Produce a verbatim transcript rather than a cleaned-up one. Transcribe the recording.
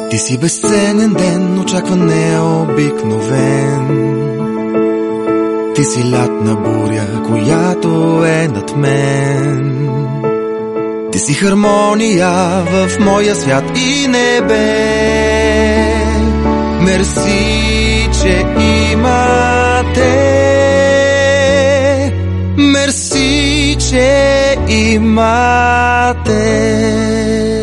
Ти си безценен ден, очакван необикновен. Ти си лятна буря, която е над мен. Ти си хармония в моя свят и небе. Мерси, че имате. Мерси, че имате.